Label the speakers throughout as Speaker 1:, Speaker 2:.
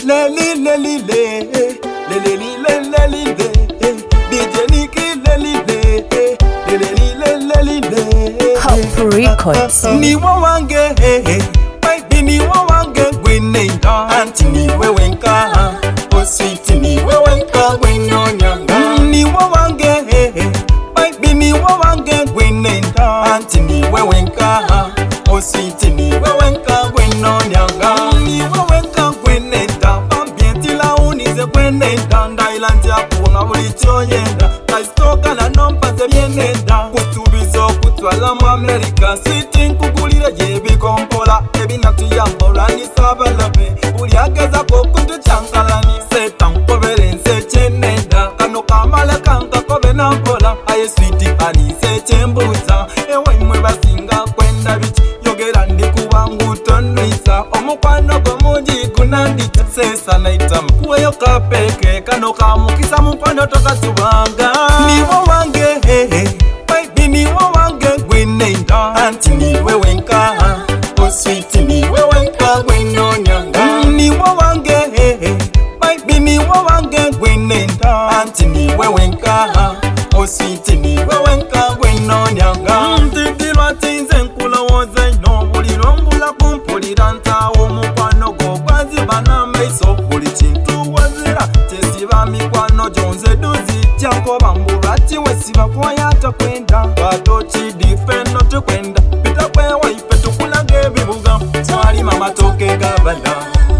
Speaker 1: le li le li le le li le le li le DJ Nicky le li le le li le li le
Speaker 2: Hope Records.
Speaker 1: Ni wange baby ni wange gwenenda anti ni wewenka oh sweet ni wewenka gwenyonyanga ni wange baby ni wange gwenenda anti ni wewenka oh sweet ni wewenka gwenyonyanga ni wewenka gwenenda ambientila unize gwenenda ndailanja kuona buli choyenda kaistoka na nompaze byenenda kutubizo kutwala mu America sitting kugulira yebikompola ebinatuyambola ni sabalabe uli ageza ko kutuchankalani setan koberense chenenda kano kamala kanka kobe nampola aye sweet ani se chembuza ewe mwe basinga kwenda bichi yogera ndi kubangu tonwisa omukwano gomunji kunandita sesa naita mkuweyo kapeke kano kamukisa mukwano tokatubanga niwo wange baby niwo wange gwenenda anti niwe wenka oh sweet niwe wenka gwenyonyanga niwo wange baby niwo wange gwenenda anti niwe wenka oh sweet niwe wenka gwenyonyanga mtikilwa tinze nkulawoza ino mulirombula kumpulira ntawo mukwano gogwazi banamaiso buli kintu wazira tesiba mikwano jonze duzi jako bambula tiwesiba kwayata kwenda watochi difeno tukwenda pita kwewa ife tukulage bibuga twali mama toke gabana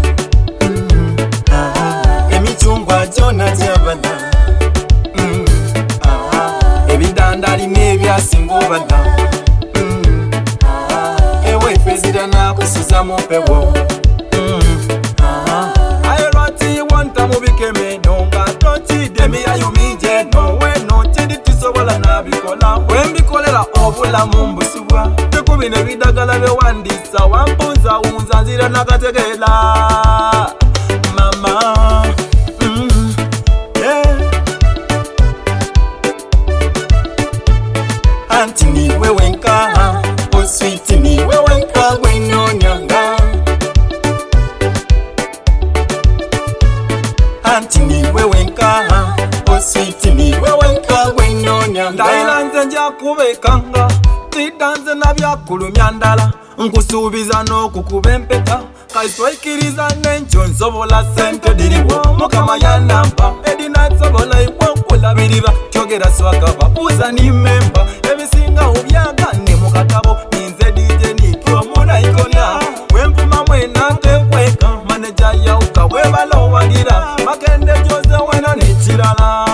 Speaker 1: emichungwa jona jabana ebidandali nebyasingobana ewe fezira nakusuza mupewo ayerwati wanta mubikeme nonga tochidemi ayumije nowe nochidi tisobola nabikola wembikolera obulamu mbusubwa tekubine bidagala bewandisa wambuza unzanzira nakategela mama anti niwe wenka oh sweet niwe wenka gwenyonyanga anti niwe wenka oh sweet niwe wenka gwenyonyanga ndailanze njakubekanga tidanze nabyakulumya ndala nkusuubiza n'okukuba empeta kaiswaikiriza n'encho nsobola sente diriwo mukama yanamba edinatsobola iwe okulabirira kyogera swakaba buuza ni memba ebisinga obyagane mu katabo ninze DJ Nicky omunayikona wempuma mwena ntekweka maneja yauka webalowalira makende jose wena nekirala